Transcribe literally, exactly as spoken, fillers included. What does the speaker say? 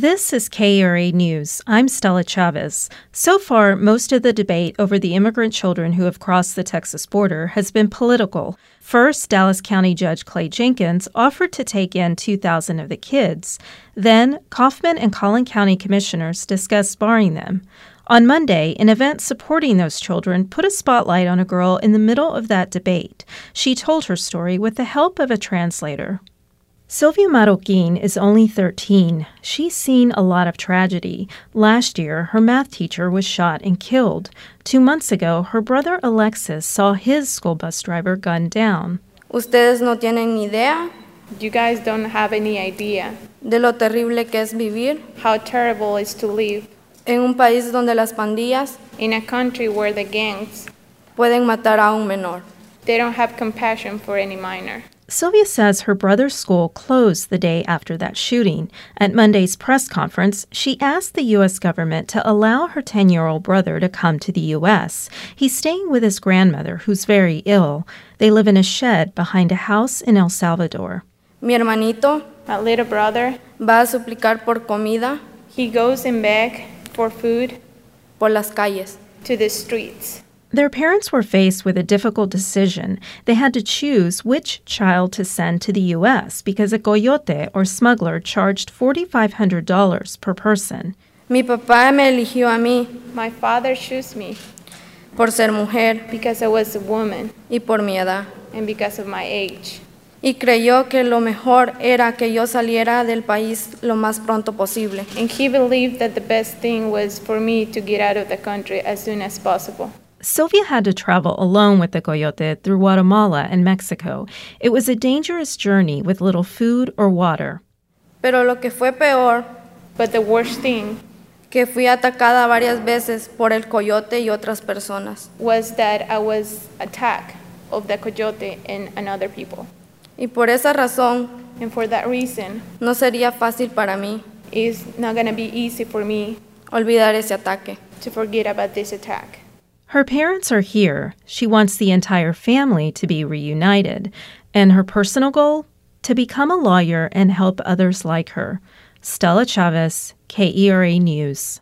This is K E R A News. I'm Stella Chavez. So far, most of the debate over the immigrant children who have crossed the Texas border has been political. First, Dallas County Judge Clay Jenkins offered to take in two thousand of the kids. Then, Kaufman and Collin County commissioners discussed barring them. On Monday, an event supporting those children put a spotlight on a girl in the middle of that debate. She told her story with the help of a translator. Sylvia Marroquin is only thirteen. She's seen a lot of tragedy. Last year, her math teacher was shot and killed. Two months ago, her brother Alexis saw his school bus driver gunned down. Ustedes no tienen ni idea You guys don't have any idea de lo terrible que es vivir how terrible it is to live en un país donde las pandillas in a country where the gangs, pueden matar a un menor. they don't have compassion for any minor. Sylvia says her brother's school closed the day after that shooting. At Monday's press conference, she asked the U S government to allow her ten-year-old brother to come to the U S. He's staying with his grandmother, who's very ill. They live in a shed behind a house in El Salvador. Mi hermanito My little brother, va a suplicar por comida he goes and beg for food por las calles. to the streets. Their parents were faced with a difficult decision. They had to choose which child to send to the U S because a coyote or smuggler charged four thousand five hundred dollars per person. Mi papá me eligió a mí My father chose me por ser mujer because I was a woman y por mi edad. and because of my age. Y creyó que lo mejor era que yo saliera del país lo más pronto posible. And he believed that the best thing was for me to get out of the country as soon as possible. Sylvia had to travel alone with the coyote through Guatemala and Mexico. It was a dangerous journey with little food or water. Pero lo que fue peor, But the worst thing que fui atacada varias veces por el coyote y otras personas. was that I was attacked of the coyote and, and other people. Y por esa razón, And for that reason, no sería fácil para mí it's not going to be easy for me olvidar ese ataque. to forget about this attack. Her parents are here. She wants the entire family to be reunited. And her personal goal? To become a lawyer and help others like her. Stella Chavez, K E R A News.